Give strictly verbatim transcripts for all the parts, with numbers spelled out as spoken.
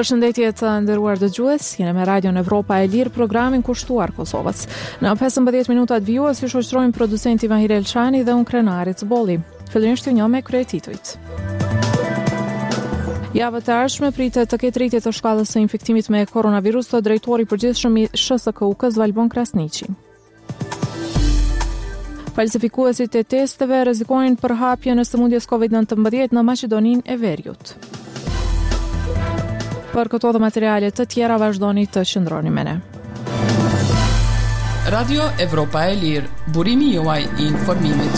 Përshëndetje të nderuar dëgjues, jene me Radion Evropa e Lirë, programin kushtuar Kosovës. Në pesëmbëdhjetë minutat vijues ju shoqërojmë producenti Mahir Elçani dhe unë Krenarit Bolli. Fillimisht ju njoh me kryetitujt. Javë të ardhshme pritet të ketë rritje të shkallës së infektimit me koronavirus të drejtori i përgjithshëm i S S K U-s Valbon Krasniqi. Falsifikuesit e testeve rrezikojnë për hapje në sëmundjes covid nëntëmbëdhjetë në Maqedoninë e Veriut. Për këto dhe materiale të tjera vazhdoni të qëndroni me ne. Radio Evropa e Lirë, burimi juaj i informimit.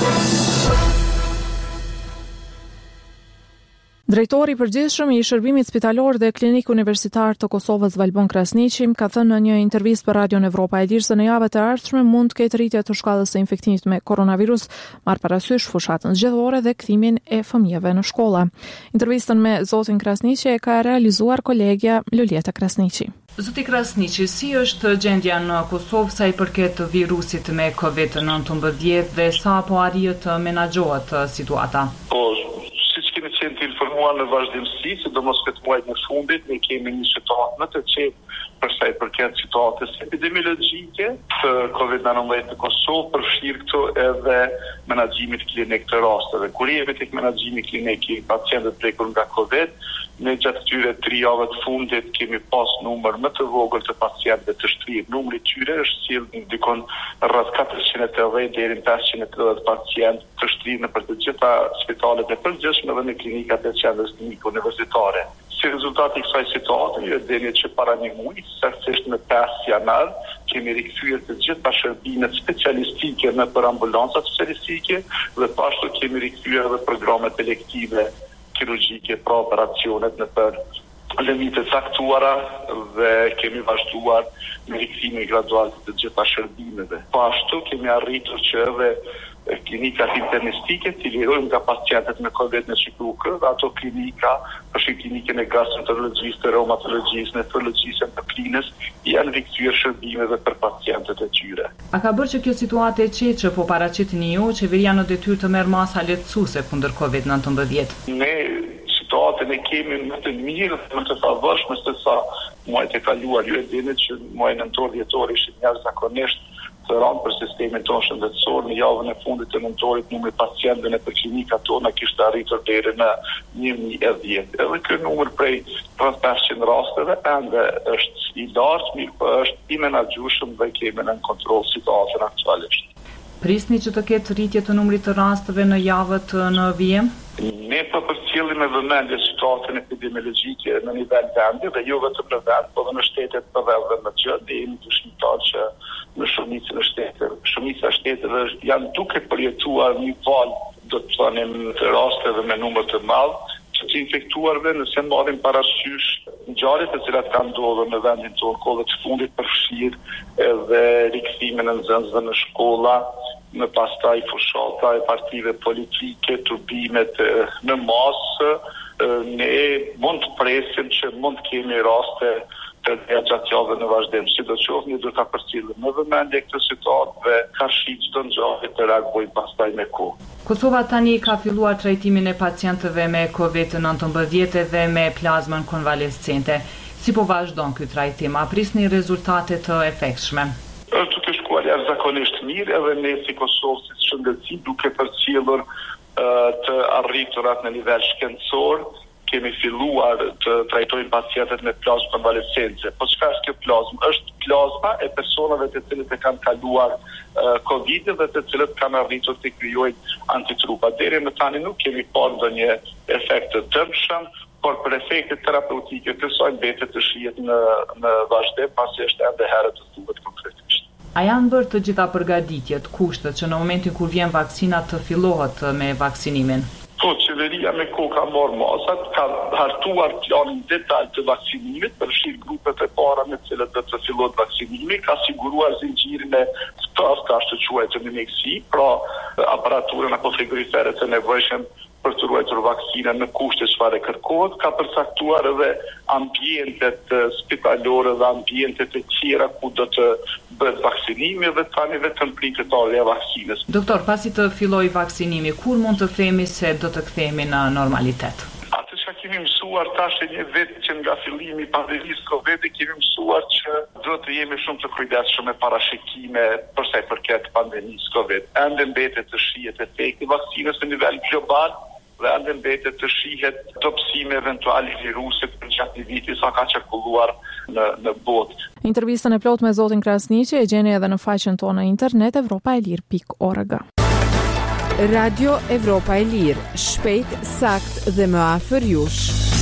Drejtori i përgjithshëm i shërbimit spitalor dhe klinik universitar të Kosovës Valbon Krasniqi ka thënë në një intervistë për Radion Evropa e Lirë se në javët e ardhshme mund të ketë rritje të shkallës së infektimit me koronavirus, marrë parasysh fushatën zgjedhore dhe kthimin e fëmijëve në shkolla. Intervistën me zotin Krasniqi e ka realizuar kolegja Luljeta Krasniqi. Zoti Krasniqi, si është gjendja në Kosovë sa i përket virusit me covid nëntëmbëdhjetë dhe sa po arrihet të menaxhohet situata? Po, siç kemi qenë të informuar në vazhdimsi, sidomos këtë muaj në fundit, ne kemi një situatë më të qetë për sa i përket situatës epidemiologjike të covid nëntëmbëdhjetë në Kosovë, përfshirë këtu edhe menaxhimit klinik të rasteve. Kur jemi tek menaxhimi klinik i pacientëve prekur nga Covid, ne gjatë këtyre tri javëve të fundit kemi pas numër më të vogël të pacientëve të shtrirë. Numri i tyre është sjellë dikon rreth katërqind e tetëdhjetë deri në pesëqind e tridhjetë pacientë të shtrirë në për të gjitha spitalet e përgjithshme dhe në klinikat e qendrës klinike universitare. Si rezultati i kësaj situate, ju e dini që para një muaji, saktësisht në pesë janar, kemi rikthyer të gjitha shërbimet specialistike në për ambulanca specialistike dhe pashtu kemi rikthyer edhe programet elektive kirurgjike pra operacionet në për limite caktuara dhe kemi vazhduar me rikthimin gradual të gjitha shërbimeve. Pashtu kemi arritur që edhe klinikat internistike të lirojnë nga pacientët me COVID në Shqipëri dhe ato klinika, përfshirë klinikën e gastroenterologjisë, të reumatologjisë, nefrologjisë, endokrinës, janë rikthyer shërbimeve për pacientët e tyre. A ka bërë që kjo situatë e qetë që po paraqitni ju, qeveria në detyrë të merr masa lehtësuese kundër covid nëntëmbëdhjetë? Ne situatën e kemi më të mirë dhe më të favorshme se sa muajt e kaluar. Ju e dini që muaji nëntor dhjetor ishin jashtëzakonisht të rëndë për sistemin tonë shëndetësor. Në javën e fundit të nëntorit numri pacientëve në klinikat tona kishte arritur deri në një mijë e dhjetë. Edhe ky numër prej rreth pesëqind rasteve ende është i lartë, mirë po është i menaxhueshëm dhe kemi në kontroll situatën aktualisht. Prisni që të ketë rritje të numrit të rasteve në javët në vijim? Ne po përcjellim me vëmendje situatën epidemiologjike në nivel vendi dhe jo vetëm në vend, por edhe në shtetet përreth dhe më gjatë, dhe jemi të shqiptar që në shumicën e shteteve, shumica e shteteve janë duke përjetuar një valë, do të thonim, të rasteve me numër të madh që të infektuarve, nëse marrim parasysh ngjarjet të cilat kanë ndodhur në vendin tonë kohëve të fundit, përfshirë edhe rikthimin e nxënësve në shkolla, në pastaj fushata e partive politike, turbimet në masë, ne mund të presim që mund të kemi raste të gjatë javëve në vazhdim. Sidoqoftë ne do ta përcjellim në vëmendje këtë situatë dhe ka shi çdo ngjarje të reagojmë pastaj me kohë. Kosova tani ka filluar trajtimin e pacientëve me covid nëntëmbëdhjetë dhe me plazmën konvalescente. Si po vazhdon ky trajtim? A prisni rezultate të efektshme? Është duke shkuar jashtëzakonisht mirë edhe ne si Kosovë si shëndetësi duke përcjellur uh, të arriturat në nivel shkencor. Kemi filluar të trajtojmë pacientët me plazmë konvalescente. Po çka është kjo plazmë? Është plazma e personave të cilët e kanë kaluar uh, COVID dhe të cilët kanë arritur të krijojnë antitrupa. Deri më tani nuk kemi parë ndonjë efekt të dëmshëm, por për efektet terapeutike kësaj mbetet të shihet në në vazhdim, pasi është ende herë të thuhet konkretisht. A janë bërë të gjitha përgatitjet, kushtet që në momentin kur vjen vaksina të fillohet me vaksinimin? Po, qeveria me kohë ka marrë masat, ka hartuar planin detaj të vaksinimit, përfshirë grupet e para me cilët do të fillohet vaksinimi, ka siguruar zinxhirin e ftaftë, ashtu quajtur në mjekësi, pra aparaturën apo frigoriferet e nevojshëm për të ruajtur vaksinën në kushte çfarë kërkohet, ka përcaktuar edhe ambientet spitalore dhe ambientet e tjera ku do të bëhet vaksinimi dhe tani vetëm pritëtarja e vaksinës. Doktor, pasi të filloj vaksinimi, kur mund të themi se do të kthehemi në normalitet? Atë çka kemi mësuar tash e një vit që nga fillimi i pandemisë Covid kemi mësuar që duhet të jemi shumë të kujdesshëm me parashikime për sa i përket pandemisë Covid. Ende mbetet të shihet efekti i vaksinës në nivel global dhe ende mbetet të shihet dobësime eventuale i virusit për gjatë një viti sa ka qarkulluar në në botë. Intervistën e plot me zotin Krasniqi e gjeni edhe në faqen tonë në internet evropaelir pikë org. Radio Evropa e Lirë, shpejt, sakt dhe më afër jush.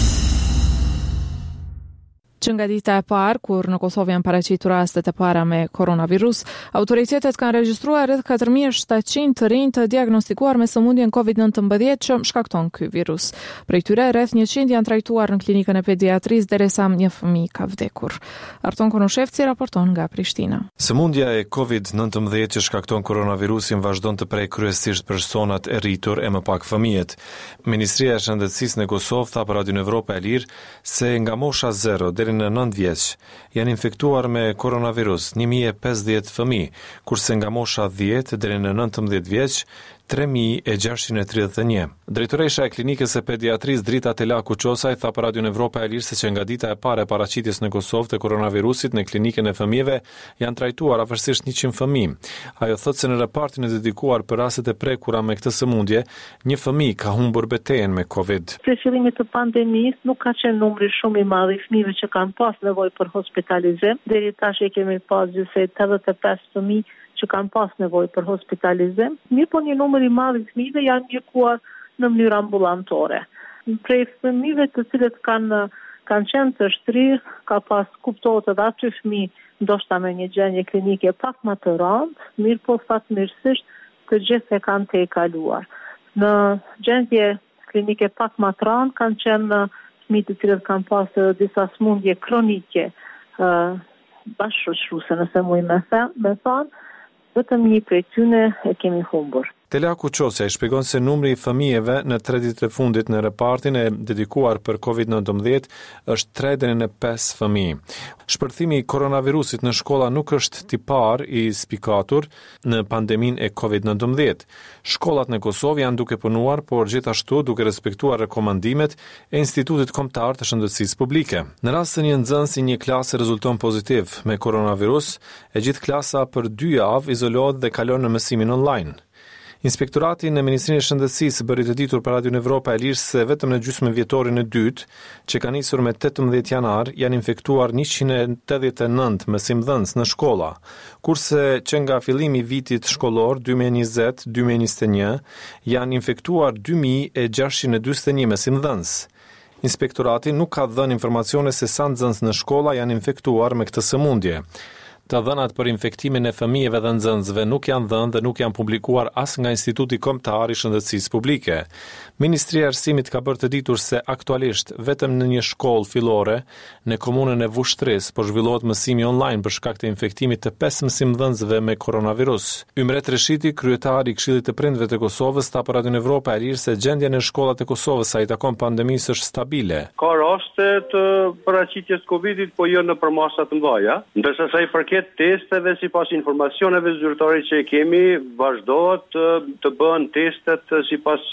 Që nga dita e parë, kur në Kosovë janë paraqitur rastet e para me koronavirus, autoritetet kanë regjistruar rreth katër mijë e shtatëqind të rinj të diagnostikuar me sëmundjen covid nëntëmbëdhjetë që shkakton ky virus. Prej tyre rreth njëqind janë trajtuar në klinikën e pediatrisë derisa një fëmijë ka vdekur. Arton Konushevci raporton nga Prishtina. Sëmundja e covid nëntëmbëdhjetë që shkakton koronavirusin vazhdon të prej kryesisht personat e rritur e më pak fëmijët. Ministria e Shëndetësisë në Kosovë tha për Radion Evropa e Lirë se nga mosha zero deri në nëntë vjeç janë infektuar me koronavirus një mijë e pesëdhjetë fëmijë, kurse nga mosha dhjetë deri në nëntëmbëdhjetë vjeç tre mijë e gjashtëqind e tridhjetë e një. Drejtoresha e klinikës së pediatrisë Drita Telaku Qosaj tha për Radion Evropa e Lirë se që nga dita e parë e paraqitjes në Kosovë të koronavirusit në klinikën e fëmijëve janë trajtuar afërsisht njëqind fëmijë. Ajo thotë se në repartin e dedikuar për rastet e prekura me këtë sëmundje, një fëmijë ka humbur betejën me Covid. Prej fillimit të pandemisë nuk ka qenë numri shumë i madh i fëmijëve që kanë pas nevojë për hospitalizim. Deri tash e kemi pas gjithsej tetëdhjetë e pesë fëmijë që kanë pas nevojë për hospitalizim. Mirë po një numër i madh i fëmijëve janë ndjekuar në mënyrë ambulantore. Prej fëmijëve të cilët kanë kanë qenë të shtrirë, ka pas kuptohet edhe aty fëmijë ndoshta me një gjendje klinike pak më të rëndë, mirë po fatmirësisht të gjithë e kanë tejkaluar. Në gjendje klinike pak më të rëndë kanë qenë fëmijë të cilët kanë pas disa sëmundje kronike uh, bashkëshoqëruese, nëse muj me thonë, vetëm një prej tyre e kemi humbur. Telaku Qosja i shpjegon se numri i fëmijëve në tre ditët e fundit në repartin e dedikuar për covid nëntëmbëdhjetë është tre deri në pesë fëmijë. Shpërthimi i koronavirusit në shkolla nuk është tipar i spikatur në pandeminë e covid nëntëmbëdhjetë. Shkollat në Kosovë janë duke punuar, por gjithashtu duke respektuar rekomandimet e Institutit Kombëtar të Shëndetësisë Publike. Në rast se një nxënës i një klase rezulton pozitiv me koronavirus, e gjithë klasa për dy javë izolohet dhe kalon në mësimin online. Inspektorati në Ministrinë e Shëndetësisë bëri të ditur për Radion Evropa e Lirë se vetëm në gjysmën vjetorin e dytë, që ka nisur me tetëmbëdhjetë janar, janë infektuar njëqind e tetëdhjetë e nëntë mësimdhënës në shkolla, kurse që nga fillimi i vitit shkollor dy mijë e njëzet dy mijë e njëzet e një janë infektuar dy mijë e gjashtëqind e dyzet e një mësimdhënës. Inspektorati nuk ka dhënë informacione se sa nxënës në shkolla janë infektuar me këtë sëmundje. Të dhënat për infektimin e fëmijëve dhe nxënësve nuk janë dhënë dhe nuk janë publikuar as nga Instituti Kombëtar i Shëndetësisë Publike. Ministria e Arsimit ka bërë të ditur se aktualisht vetëm në një shkollë fillore në komunën e Vushtrisë po zhvillohet mësimi online për shkak të infektimit të pesë mësimdhënësve me koronavirus. Ymret Reshiti, kryetari i Këshillit të Prindërve të Kosovës, tha për Radion Evropa e Lirë se gjendja në shkollat e Kosovës sa i takon pandemisë është stabile. Ka raste të paraqitjes Covidit, po jo në përmasa të mëdha, ndërsa sa i përket testeve, sipas informacioneve zyrtare që kemi, vazhdohet të, të bëhen testet sipas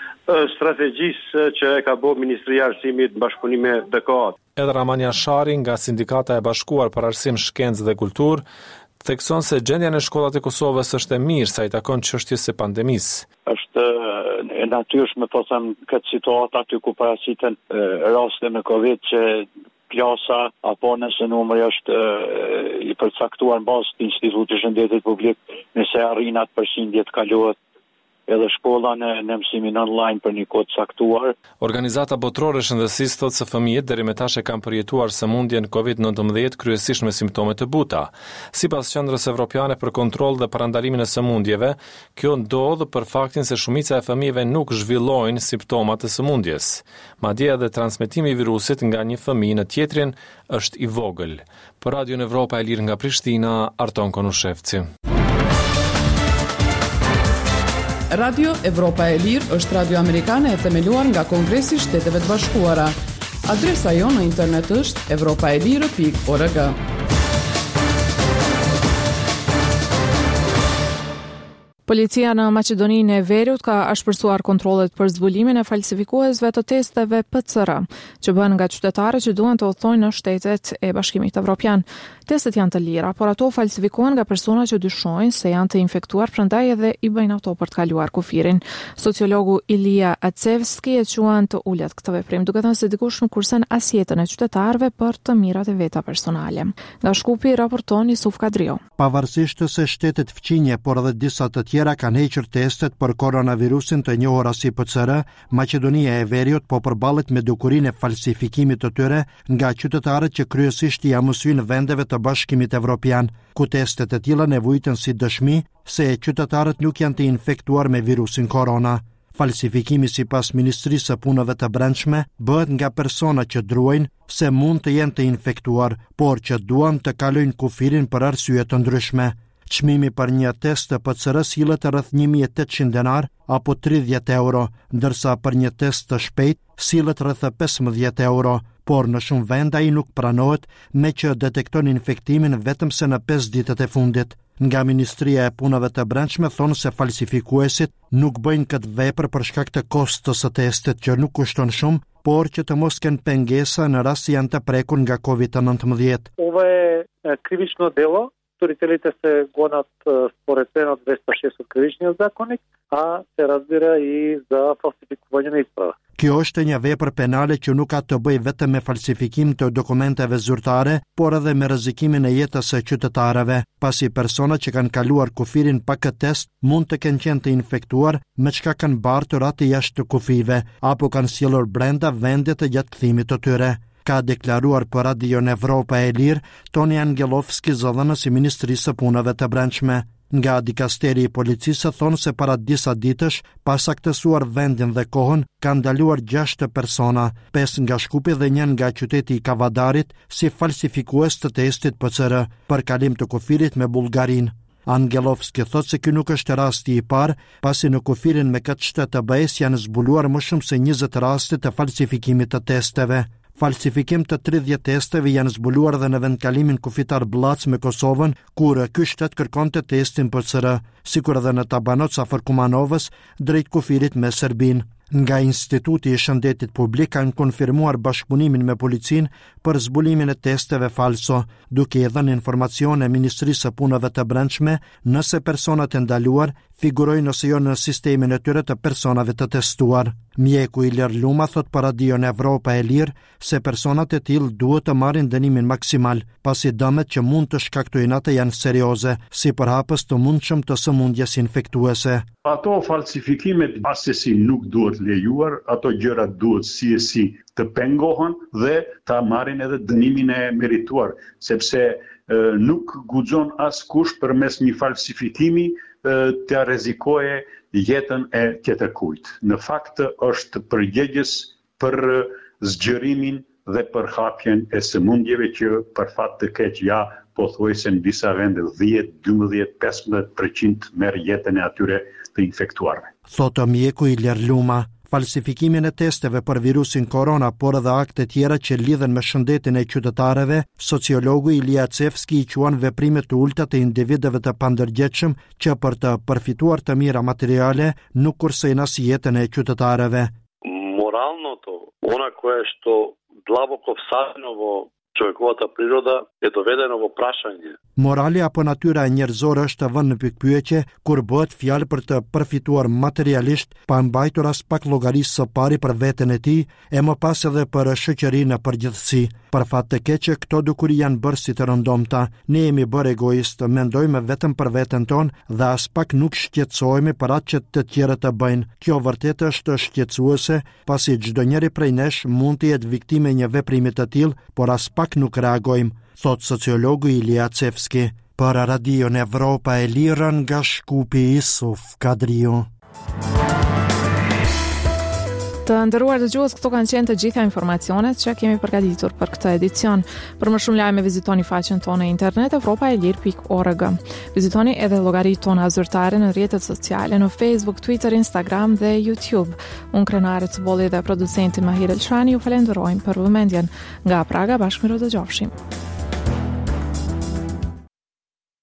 strategjisë që e ka bërë Ministria e Arsimit në bashkëpunim me D K A-t. Edhe Ramania Shari nga Sindikata e Bashkuar për Arsim, Shkencë dhe Kulturë thekson se gjendja në shkollat e Kosovës është e mirë sa i takon çështjes së pandemisë. Është e natyrshme po them këtë situatë aty ku paraqiten raste me Covid që klasa apo nëse numri është i përcaktuar mbas Institutit të Shëndetit Publik, nëse arrin atë përqindje të kalohet edhe shkolla në, në mësimin online për një kohë të caktuar. Organizata Botërore e Shëndetësisë thotë se fëmijët deri më tash e kanë përjetuar sëmundjen covid nëntëmbëdhjetë kryesisht me simptome të buta. Sipas Qendrës Evropiane për Kontroll dhe Parandalimin e Sëmundjeve, kjo ndodh për faktin se shumica e fëmijëve nuk zhvillojnë simptomat e sëmundjes. Madje edhe transmetimi i virusit nga një fëmijë në tjetrin është i vogël. Për Radion Evropa e Lirë nga Prishtina, Arton Konushevci. Radio Evropa e Lirë është radio amerikane e themeluar nga Kongresi i Shteteve të Bashkuara. Adresa jonë në internet është evropaelire pikë org. Policia në Maqedoninë e Veriut ka ashpërsuar kontrollet për zbulimin e falsifikuesve të testeve P C R, që bëhen nga qytetarët që duan të udhtojnë në shtetet e Bashkimit Evropian. Testet janë të lira, por ato falsifikohen nga persona që dyshojnë se janë të infektuar, prandaj edhe i bëjnë ato për të kaluar kufirin. Sociologu Ilia Acevski e quan të ulët këtë veprim, duke thënë se dikush nuk kursen as jetën e qytetarëve për të mirat e veta personale. Nga Shkupi raporton Yusuf Kadrio. Pavarësisht se shtetet fqinje, por edhe disa të tjera kanë hequr testet për koronavirusin të njohura si P C R, Maqedonia e Veriut po përballet me dukurinë e falsifikimit të tyre nga qytetarët që kryesisht janë mësuar në vendeve të Bashkimit Evropian, ku testet e tilla nevojiten si dëshmi se qytetarët nuk janë të infektuar me virusin korona. Falsifikimi sipas Ministrisë së Punëve të Brendshme bëhet nga persona që druajnë se mund të jenë të infektuar, por që duan të kalojnë kufirin për arsye të ndryshme. Çmimi për një test të P C R sillet rreth një mijë e tetëqind denar apo tridhjetë euro, ndërsa për një test të shpejt sillet rreth pesëmbëdhjetë euro, por në shumë vende ai nuk pranohet me që detekton infektimin vetëm se në pesë ditët e fundit. Nga Ministria e Punëve të Brendshme thonë se falsifikuesit nuk bëjnë këtë vepër për shkak të kostos së testit që nuk kushton shumë, por që të mos kenë pengesa në rast se janë të prekur nga kovid деветнадцать. Ovo je krivično delo. Сторителите се гонат според една от двеста и шест от Кривичния законник, а се разбира и за фалсификуване на изправа. Kjo është një vepër penale që nuk ka të bëjë vetëm me falsifikim të dokumenteve zyrtare, por edhe me rrezikimin e jetës së qytetarëve, pasi persona që kanë kaluar kufirin pa këtë test mund të kenë qenë të infektuar me çka kanë bartur atë jashtë të kufive, apo kanë sjellur brenda vendit të gjatë kthimit të tyre. Ka deklaruar për Radio Evropa e Lirë Toni Angelovski, zëdhënës i Ministrisë së Punëve të Brendshme. Nga dikasteri i policisë thonë se para disa ditësh, pas saktësuar vendin dhe kohën, kanë ndaluar gjashtë persona, pesë nga Shkupi dhe një nga qyteti i Kavadarit, si falsifikues të testit P C R për kalim të kufirit me Bullgarinë. Angelovski thotë se ky nuk është rasti i parë, pasi në kufirin me këtë shtet të B E-s janë zbuluar më shumë se njëzet raste të falsifikimit të testeve. Falsifikim të tridhjetë testeve janë zbuluar dhe në vendkalimin kufitar Blac me Kosovën, kur ky shtet kërkonte testin P C R, sikur edhe në Tabanoc afër Kumanovës, drejt kufirit me Serbinë. Nga Instituti i Shëndetit Publik kanë konfirmuar bashkëpunimin me policinë për zbulimin e testeve falso, duke i dhënë informacione Ministrisë së Punëve të Brendshme nëse personat e ndaluar figurojnë ose jo në sistemin e tyre të personave të testuar. Mjeku Ilir Luma thot për Radio Evropa e Lirë se personat e tillë duhet të marrin dënimin maksimal, pasi dëmet që mund të shkaktojnë atë janë serioze, si përhapës të mundshëm të sëmundjes infektuese. Ato falsifikimet asesi nuk duhet lejuar, ato gjërat duhet si e si të pengohen dhe ta marrin edhe dënimin e merituar, sepse e, nuk guxon askush përmes një falsifikimi të rrezikoje jetën e tjetërkujt. Në fakt është përgjegjës për zgjerimin dhe për hapjen e sëmundjeve që për fat të keq ja pothuajse në disa vende dhjetë, dymbëdhjetë, pesëmbëdhjetë përqind merr jetën e atyre të infektuarve. Thotë mjeku Ilir Luma. Falsifikimin e testeve për virusin korona, por edhe akte tjera që lidhen me shëndetin e qytetarëve, sociologu Ilia Acevski i quan veprime të ulta të individëve të pandërgjegjshëm që për të përfituar të mira materiale nuk kursejnë as jetën e qytetarëve. Моралното, она кое што длабоко всадено во човековата природа е доведено во прашање. Morali apo natyra e njerëzore është vënë në pikpyetje kur bëhet fjalë për të përfituar materialisht, pa mbajtur as pak llogarisë së pari për veten e tij, e më pas edhe për shoqërinë në përgjithësi. Për fat të keq, këto dukuri janë bërë si të rëndomta. Ne jemi bërë egoistë, mendojmë vetëm për veten tonë dhe as pak nuk shqetësohemi për atë që të tjerët të bëjnë. Kjo vërtet është shqetësuese, pasi çdo njeri prej nesh mund të jetë viktime një veprimi të tillë, por as pak nuk reagojmë, thot sociologu Ilia Acevski. Për Radio Evropa e Lirë nga Shkupi, Yusuf Kadrio. Të nderuar dëgjues, këto kanë qenë të gjitha informacionet që kemi përgatitur për këtë edicion. Për më shumë lajme vizitoni faqen tonë në internet evropaelir pikë org. Vizitoni edhe llogaritë tona zyrtare në rrjetet sociale në Facebook, Twitter, Instagram dhe YouTube. Unë Krenare Cbolli dhe producenti Mahir Elshani ju falenderojmë për vëmendjen. Nga Praga, bashkë me dëgjofshim.